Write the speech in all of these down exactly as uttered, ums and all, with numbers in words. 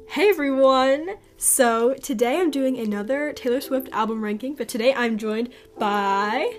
Hey everyone! So today I'm doing another Taylor Swift album ranking, but today I'm joined by...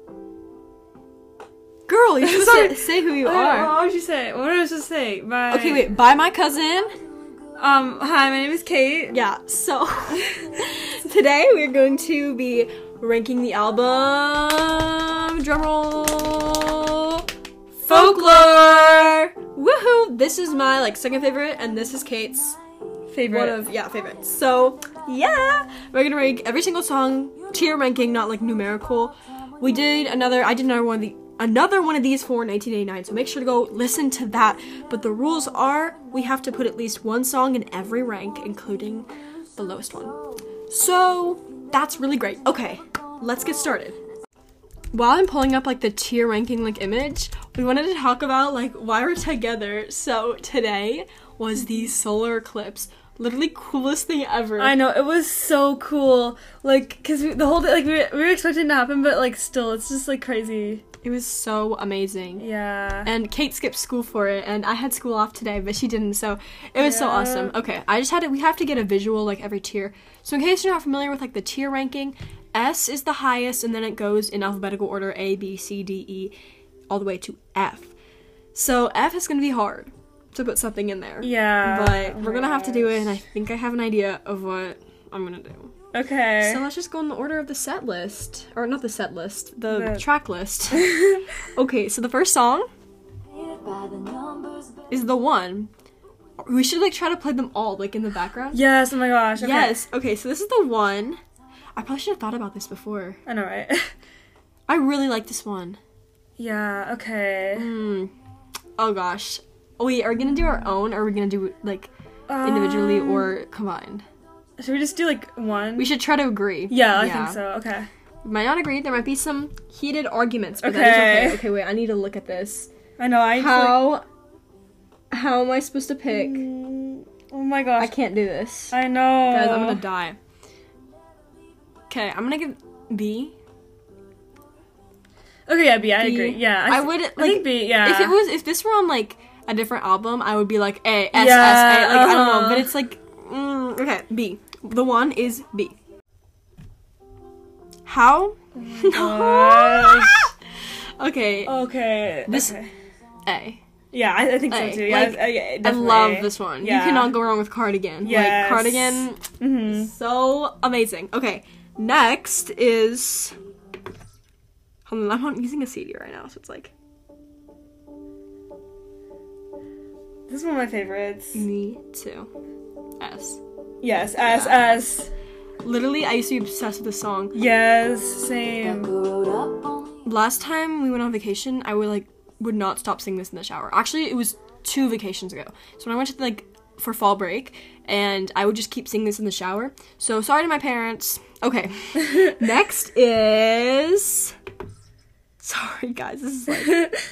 Girl, you should say, say who you uh, are. What would you say? What was I supposed to say? By... Okay, wait, by my cousin. Um, hi, my name is Kate. Yeah, so today we're going to be ranking the album... Drumroll... Folklore! Woohoo! This is my like second favorite, and this is Kate's favorite. One of yeah favorites. So yeah, we're gonna rank every single song, tier ranking, not like numerical. We did another. I did another one of the another one of these for nineteen eighty-nine. So make sure to go listen to that. But the rules are we have to put at least one song in every rank, including the lowest one. So that's really great. Okay, let's get started. While I'm pulling up like the tier ranking like image, we wanted to talk about like why we're together. So today was the solar eclipse. Literally coolest thing ever. I know, it was so cool. Like, cause we, the whole day, like we were, we were expecting it to happen, but like still, it's just like crazy. It was so amazing. Yeah. And Kate skipped school for it, and I had school off today, but she didn't, so it was yeah. so awesome. Okay, I just had to, we have to get a visual like every tier. So in case you're not familiar with like the tier ranking, S is the highest, and then it goes in alphabetical order A, B, C, D, E, all the way to F. So F is gonna be hard to put something in there. Yeah. But oh we're gonna have to do it, and I think I have an idea of what I'm gonna do. Okay. So let's just go in the order of the set list. Or not the set list, the, the... track list. Okay, so the first song is the one. We should like try to play them all like in the background. Yes, oh my gosh. Okay. Yes, okay, so this is the one. I probably should have thought about this before. I know, right? I really like this one. Yeah, okay. Mm. Oh gosh. Wait, are we gonna do our own, or are we gonna do like individually um, or combined? Should we just do like one? We should try to agree. Yeah, I yeah. think so. Okay. We might not agree. There might be some heated arguments, but okay. that is okay. Okay, wait, I need to look at this. I know, I How like... How am I supposed to pick? Mm, oh my gosh. I can't do this. I know. Guys, I'm gonna die. Okay, I'm gonna give B. Okay, yeah, B, I B. agree. Yeah. I, I would like I think B, yeah. If it was if this were on like a different album, I would be like A, S, yeah, S, A. Like uh-huh. I don't know, but it's like mm, okay, B. The one is B. How? Oh okay. Okay. This okay. A. Yeah, I, I think A. so too. Like, yeah, I, yeah, I love this one. Yeah. You cannot go wrong with Cardigan. Yes. Like Cardigan, mm-hmm. so amazing. Okay, next is. Hold on, I'm not using a C D right now, so it's like. This is one of my favorites. Me too. S. Yes, S, yeah. S. Literally, I used to be obsessed with this song. Yes, same. Last time we went on vacation, I would like would not stop singing this in the shower. Actually, it was two vacations ago. So when I went to like for fall break, and I would just keep singing this in the shower. So sorry to my parents. Okay, next is. Sorry guys, this is like.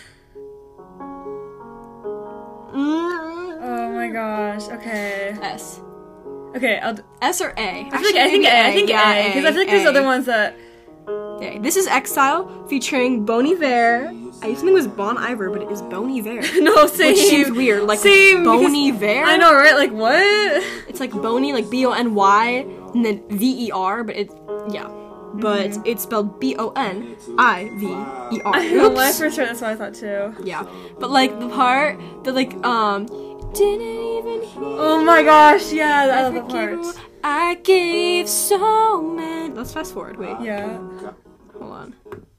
Oh my gosh. Okay. S. Okay, I'll d- S or A? I feel Actually, like I think A. I think yeah, A because I feel like there's A. other ones that. Okay, this is Exile featuring Bon Iver. I used to think it was Bon Iver, but it is Bon Iver. No, same. Which seems weird, like same, Bon because- Iver. I know, right? Like what? It's like Bony, like B O N Y, and then V E R, but it's yeah, but mm-hmm. it's spelled B O N I V E R. I know, when I first heard that's what I thought too. Yeah, but like the part that like um didn't even hear. Oh my gosh, yeah, I love the part. I gave so many. Let's fast forward. Wait. Yeah. Hold on.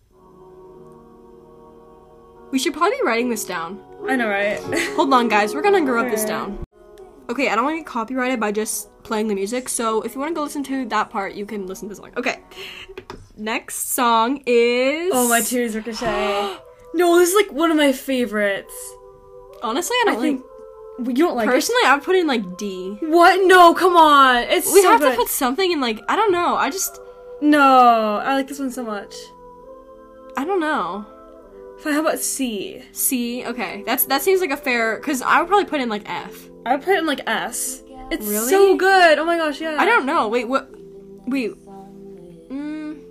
We should probably be writing this down. I know, right? Hold on, guys. We're gonna write this Okay. down. Okay, I don't want to get copyrighted by just playing the music, so if you want to go listen to that part, you can listen to the song. Okay. Next song is... Oh, My Tears Ricochet. No, this is like one of my favorites. Honestly, I don't I think... think... You don't like Personally, I would put in, like, D. it? What? No, come on. It's We so have good. to put something in, like... I don't know. I just... No, I like this one so much. I don't know. Fine, how about C? C? Okay. That's That seems like a fair... Because I would probably put in, like, F. I would put it in like S. It's Really? so good. Oh my gosh, yeah. I don't know. Wait, what... Wait. Mm.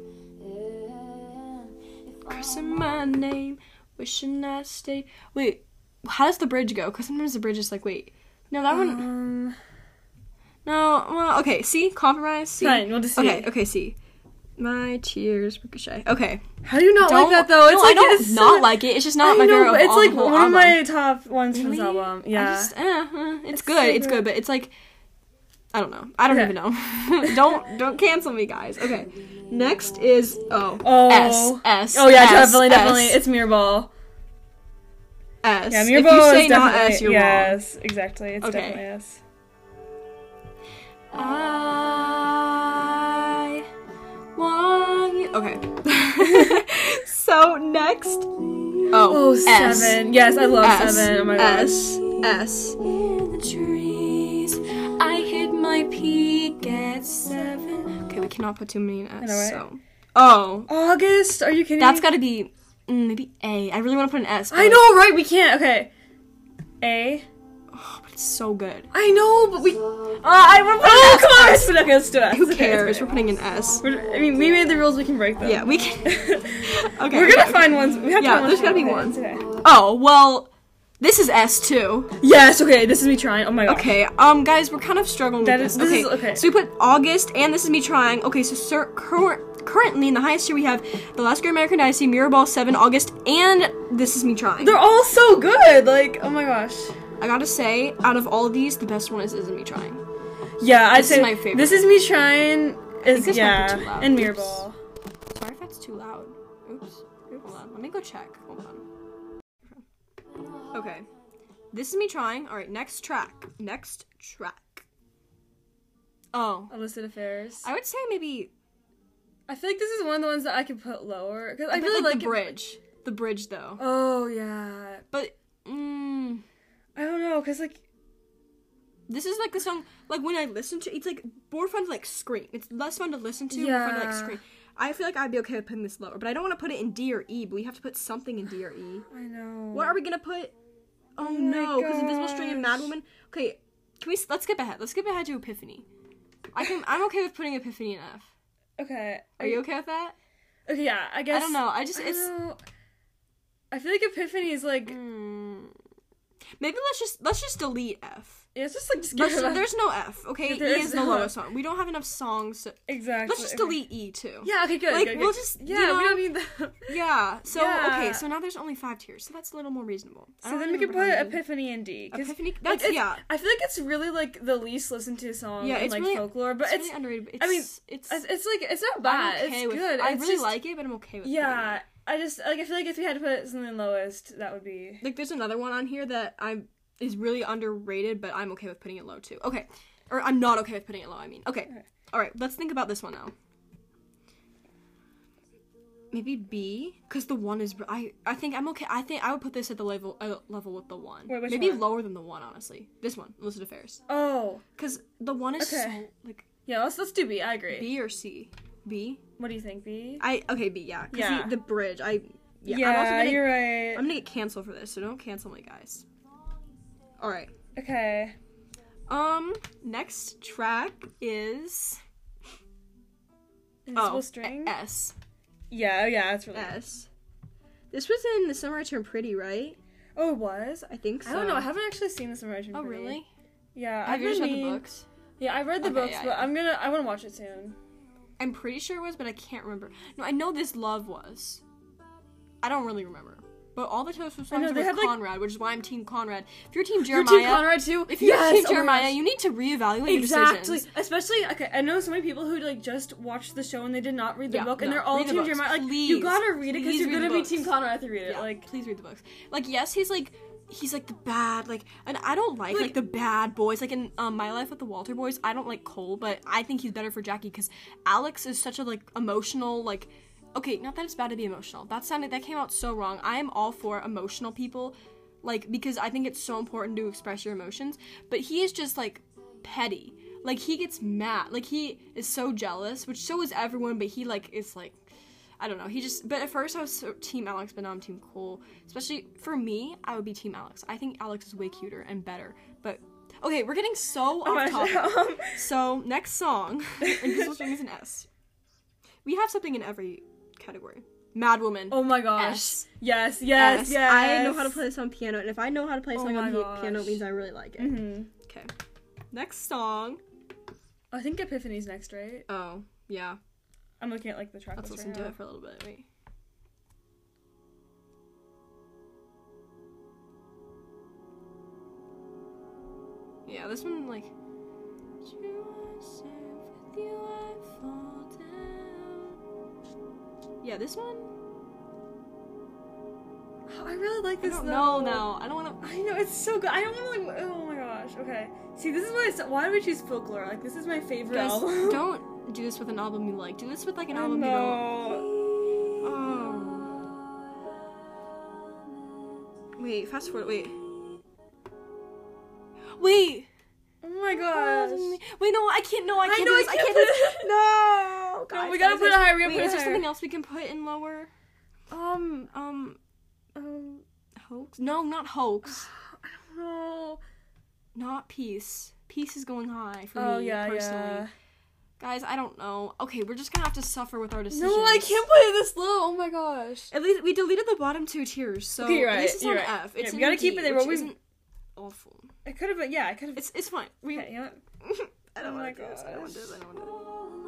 Cursing my name. Wishing I stayed. Wait. How does the bridge go? Because sometimes the bridge is like, wait. No, that one... Um, No, well, okay, C, compromise, C. Fine, we'll just see. Okay, okay, C. My tears, Ricochet. Okay. How do you not Don't- like that though? It's no, like I don't it's not so- like it. It's just not I my know, favorite but of it's all like the whole one of album. my top ones from this Really? album. I Yeah. just, eh, eh, it's, It's good. so It's good. good, but it's like I don't know. I don't Okay. even know. don't don't cancel me, guys. Okay. Next is oh Oh. S S. Oh yeah, S, definitely, S, definitely. It's Mirrorball. S. Yeah, If Mirrorball you say is not definitely S, you're wrong. yes, exactly. It's Okay. definitely S. I want you. Okay. So next. Oh, Oh, S. seven. Yes, I love S, seven. Oh my gosh. S. S. In the trees, I hit my peak at seven. Okay, we cannot put too many in S. know, right? So. Oh, August? Are you kidding that's me? got to be mm, maybe A. I really want to put an S. but I know, right? We can't. Okay. A. Oh, but it's so good. I know, but we. Uh, I want to put Oh, an S. Come on, let's put it. Okay, let's do it. Who Okay, cares? let's We're do putting an S. it. We're- I mean, we made the rules. We can break them. Yeah, we can. Okay. We're gonna okay, find okay. ones. We have to Yeah, find there's ones gotta be okay, one. it's okay. Oh well, this is S too. Yes. Okay. This is me trying. Oh my god. Okay, um, guys, we're kind of struggling That with is- this. this Okay. is- okay. So we put August, and this is me trying. Okay, so sir, cur- currently in the highest tier we have The Last Great American Dynasty, Mirrorball, Seven, August, and This Is Me Trying. They're all so good. Like, oh my gosh. I gotta say, out of all of these, the best one is Isn't Me Trying. Yeah, I'd This is say my favorite. This is me trying. Is this might yeah, be too loud. and Oops. Mirrorball. Sorry if that's too loud. Oops. Hold on. Let me go check. Hold on. Okay. This is me trying. Alright, next track. Next track. Oh. Illicit Affairs. I would say maybe I feel like this is one of the ones that I could put lower because I I really like, like the it- bridge. The bridge though. Oh yeah. But mm, I don't know because like this is like the song like when I listen to it's like more fun to like scream. It's less fun to listen to, more fun to like Yeah. scream. I feel like I'd be okay with putting this lower, but I don't want to put it in D or E, but we have to put something in D or E. I know. What are we gonna put? Oh, Oh my no, because Invisible String and gosh. Madwoman. Okay, can we? Let's skip ahead. Let's skip ahead to Epiphany. I can. I'm okay with putting Epiphany in F. Okay. Are you okay with that? Okay. Yeah. I guess. I don't know. I just I it's. don't know. I feel like Epiphany is like Hmm. Maybe let's just let's just delete F. yeah, it's just like just Let's, get rid of- there's no F. Okay, Yeah, E there is is the no lowest F. one. We don't have enough songs. To, exactly. let's just okay. delete E too. Yeah. Okay. Good. Like, good, we'll good. just, yeah. you know- we don't need that. Yeah. So Yeah. okay. So now there's only five tiers. So that's a little more reasonable. I So don't then we really can put remember how many. Epiphany in D. 'cause, Epiphany. like, That's it's- yeah. I feel like it's really like the least listened to song Yeah, in it's like really- folklore, but It's, it's really underrated. But it's, I mean, it's it's, it's like it's not bad. I'm okay it's with, good. I It's really just- like it, but I'm okay with it. Yeah, I just like I feel like if we had to put something lowest, that would be Like there's another one on here that I is really underrated, but I'm okay with putting it low too. Okay. Or I'm not okay with putting it low, I mean. Okay. Okay. Alright, let's think about this one now. Maybe B, because the one is I I think I'm okay. I think I would put this at the level uh, level with the one. Wait, which Maybe one? lower than the one, honestly. This one, Illicit Affairs. oh Because the one is Okay. so like yeah. Let's let's do B. I agree. B or C. B. What do you think, B? I okay B yeah. 'Cause Yeah. The, the bridge. I yeah. Yeah, I'm also gonna, you're right. I'm gonna get canceled for this, so don't cancel me, guys. All right. Okay. Um. Next track is Invisible oh string. S. Yeah, oh, yeah, that's really. S. This was in The Summer I Turned Pretty, right? Oh, it was. I think so. I don't know. I haven't actually seen this immersion. Oh really? Yeah, Have I've you just been read the mean- books? Yeah, I read the Okay, books, yeah, but yeah. I'm gonna. I want to watch it soon. I'm pretty sure it was, but I can't remember. No, I know This Love was. I don't really remember. But all the Taylor Swift I know, songs they were had, like- Conrad, which is why I'm Team Conrad. If you're Team You're Jeremiah, Team Conrad too. if you're yes, Team oh my Jeremiah, gosh. you need to reevaluate your Exactly. decisions. Especially, okay, I know so many people who like just watched the show and they did not read the Yeah, book, and no, they're all read the Team books, Jeremiah. Like, please. you gotta read it because Please you're read gonna the be books. Team Conrad if you read it. Yeah, Like, please read the books. Like, yes, he's like, he's like the bad, like, and I don't like, Like- like, the bad boys. Like, in um, My Life with the Walter Boys, I don't like Cole, but I think he's better for Jackie, because Alex is such a, like, emotional, like, okay, not that it's bad to be emotional. That sounded, that came out so wrong. I am all for emotional people, like, because I think it's so important to express your emotions, but he is just, like, petty. Like, he gets mad. Like, he is so jealous, which so is everyone, but he, like, is, like, I don't know. He just, but at first I was so Team Alex, but now I'm Team Cole. Especially for me, I would be Team Alex. I think Alex is way cuter and better. But okay, we're getting so oh my off topic. gosh. So next song, Invisible String is an S. We have something in every category. Madwoman. Oh my gosh. S. Yes, yes, S. yes. I know how to play this on piano, and if I know how to play a Oh song my on pi- gosh. piano, it means I really like it. Mm-hmm. Okay. Next song. I think Epiphany's next, right? Oh, yeah. I'm looking at like the track Let's list listen right to now. it for a little bit. Wait. Yeah, this one, like... Yeah, this one? Oh, I really like this. I don't though. know now. I don't want to... I know, it's so good. I don't want to like, oh my gosh. Okay. See, this is why I said, why do we choose Folklore? Like, this is my favorite Guys, album. don't do this with an album you like. Do this with, like, an I album you don't... know. Oh. Wait, fast forward, wait. Wait! Oh my gosh. Wait, no, I can't, no, I I can't know, do I this, I can't can't do put this. it- No! Guys, we gotta guys, put it guys. higher, we gotta Wait, put it is there higher. something else we can put in lower? Um, Um, um, hoax? No, not hoax. I don't know. Not peace. Peace is going high for Oh me, yeah, personally. yeah. Guys, I don't know. Okay, we're just gonna have to suffer with our decisions. No, I can't put it this low. Oh my gosh. At least we deleted the bottom two tiers, so Okay, you're at right, least it's you're on right. F. It's Yeah, we in gotta D, keep it there, which but we- isn't awful. It could have been. Yeah, I could have. It's it's fine. We. Okay, you know what? I don't Oh my want to do this. I don't want to do this. I don't want to do this.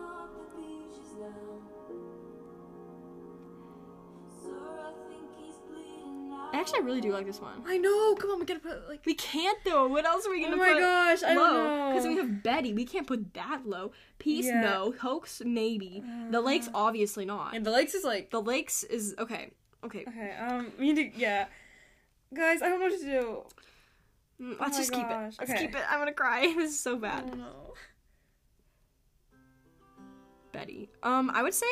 Actually, I really do like this one. I know. Come on, we gotta put like. We can't though. What else are we Oh gonna my put gosh, I don't low? know. Because we have Betty. We can't put that low. Peace, Yeah. no. Hoax, maybe. The Lakes, obviously not. And the Lakes is like. The Lakes is okay. Okay. Okay. Um. We need to. Yeah. Guys, I don't know what to do. Mm, Let's my just keep it. gosh, Let's okay. keep it. I'm gonna cry. This is so I bad. don't know. Betty. Um, I would say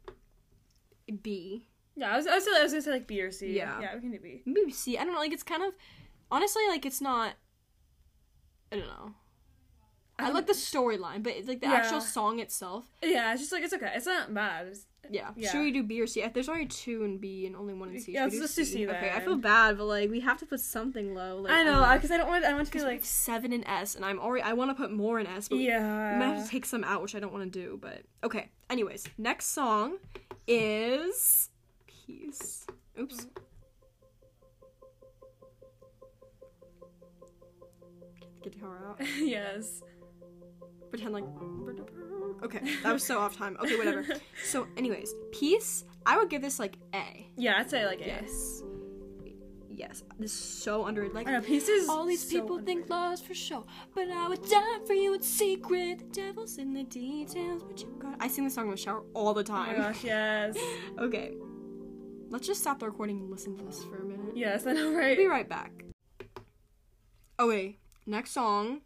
B. Yeah, I was. I was, I was gonna say like B or C. Yeah. Yeah, we can do B. Maybe C. I don't know. Like it's kind of honestly like it's not. I don't know. I Um, like the storyline, but it's like the yeah. actual song itself. Yeah, it's just like it's okay. It's not bad. It's, Yeah. Yeah. Should we do B or C? There's already two in B and only one in C. Yeah, Should we let's just do C Okay, I then. feel bad, but like we have to put something low. Like, I know, don't because I don't want. I want to be Because we like. have seven in S, and I'm already. I want to put more in S, but we Yeah. might have to take some out, which I don't want to do. But okay. Anyways, next song is Peace. Oops. Get the guitar out. Yes. Pretend like. Okay, that was so off time. Okay, whatever. So, anyways, Peace. I would give this like A. Yeah, I'd say like A. Yes. Yes. This is so underrated. Like I know, Pieces. all these so people think underrated. love's for show, but I would die for you in secret. The devil's in the details, but you got. I sing this song in the shower all the Oh my time. gosh, yes. Okay. Let's just stop the recording and listen to this for a minute. Yes, I know, right? Be right back. Oh wait, next song.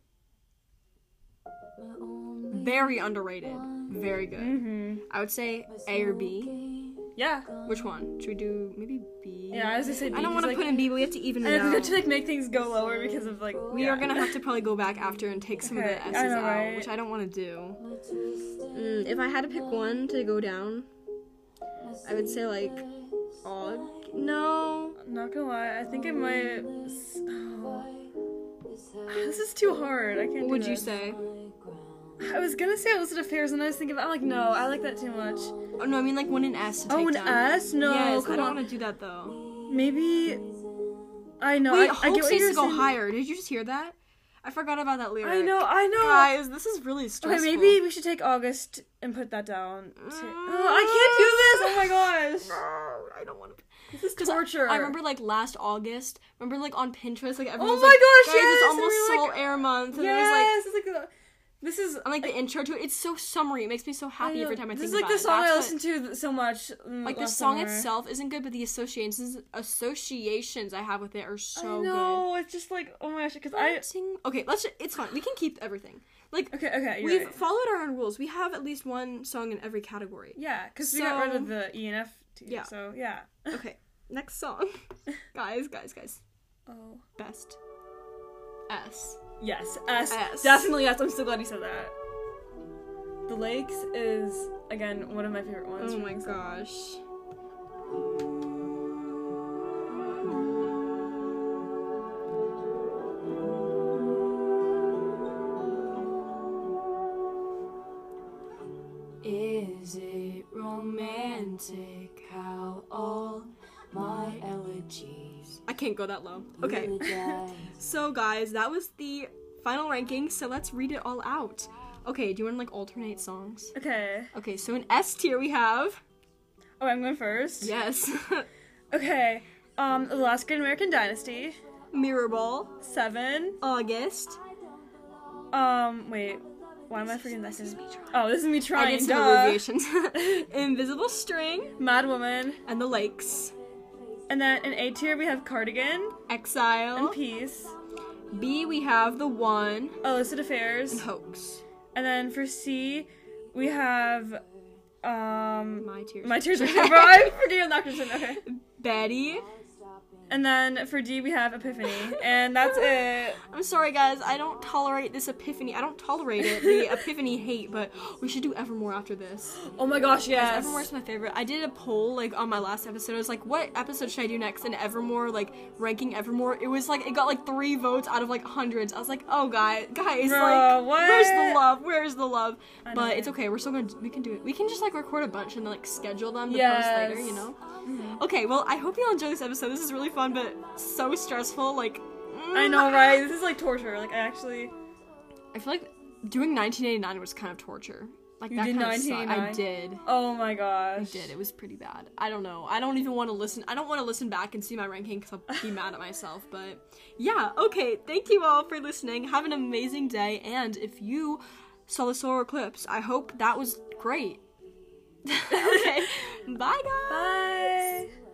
Very underrated. Very good. Mm-hmm. I would say A or B. Yeah. Which one? Should we do maybe B? Yeah, I was gonna say B. I don't want to like, put in B, but we have to even it and we out. have to like make things go lower because of like. We yeah. are gonna have to probably go back after and take some Okay, of the I S's know, out, right? which I don't want to do. Mm, if I had to pick one to go down, I would say like, oh no. I'm not gonna lie, I think I might. Oh. This is too hard. I can't. What do would you this. say? I was gonna say Illicit Affairs, and I was thinking, about, I'm like, no, I like that too much. Oh no, I mean like one in S to take Oh, an down. S? No, Yes, I come don't on. want to do that though. Maybe. I know. Wait, I, I get Hoax what needs you're to go saying. higher. Did you just hear that? I forgot about that lyric. I know. I know. Guys, this is really stressful. Okay, maybe we should take August and put that down. To... Mm. Oh, I can't do this! Oh my gosh! No, I don't want to. This is torture. I remember like last August. Remember like on Pinterest, like everyone Oh was my like, gosh, guys, yes! it's and almost we were Soul like, Air Month, and it was like. yes, it's like the, this is. And like the intro to it, it's so summery. It makes me so I happy know, every time I this think is like about the it. song I That's listened to th- so much. mm, what, like the last song summer. itself isn't good, but the associations associations I have with it are so I know. It's just like, oh my gosh, because good. I. Sing- Okay, let's. Ju- it's fine. We can keep everything. Like Okay, okay, you're we've right. followed our own rules. We have at least one song in every category. Yeah, because we got rid So- of the E and F. Tier, Yeah. So yeah. Okay, next song, guys, guys, guys. Oh. Best. S. Yes, S. S. Definitely S. I'm so glad you said that. The Lakes is again one of my favorite ones. Oh from my this gosh. Is it romantic how all my elegies... I can't go that low. Okay. So guys, that was the final ranking, so let's read it all out. Okay, do you want to like alternate songs? Okay. Okay, so in S tier we have. Oh, I'm going first? Yes. Okay. Um, The Last Great American Dynasty. Mirrorball. Seven. August. Um, wait. Why am I forgetting that? This is me trying. Oh, this is me trying. I did some duh. abbreviations. Invisible String. Mad Woman. And The Lakes. And then in A tier we have Cardigan. Exile. And Peace. B we have The One. Illicit Affairs. And Hoax. And then for C, we have, um... My Tears. My Tears Are Bro, I'm forgetting that question. Okay. Betty. And then for D, we have Epiphany. And that's it. I'm sorry, guys. I don't tolerate this Epiphany. I don't tolerate it. The Epiphany hate, but we should do Evermore after this. Oh my gosh, yes. Guys, Evermore's my favorite. I did a poll, like, on my last episode. I was like, what episode should I do next? And Evermore, like, ranking Evermore. It was, like, it got, like, three votes out of, like, hundreds. I was like, oh, guys, guys, Bro, like, what? where's the love? Where's the love? I But know. it's okay. We're still gonna, we can do it. We can just, like, record a bunch and, like, schedule them to Yes. post later, you know? Mm-hmm. Okay, well, I hope you all enjoy this episode. This is really fun, but so stressful. Like, mm, I know, right? This is like torture. Like, I actually... I feel like doing nineteen eighty-nine was kind of torture. Like, You that did kind of nineteen eighty-nine? I did. Oh my gosh. I did. It was pretty bad. I don't know. I don't even want to listen. I don't want to listen back and see my ranking because I'll be mad at myself. But yeah, okay. Thank you all for listening. Have an amazing day. And if you saw the solar eclipse, I hope that was great. Okay. Bye, guys. Bye.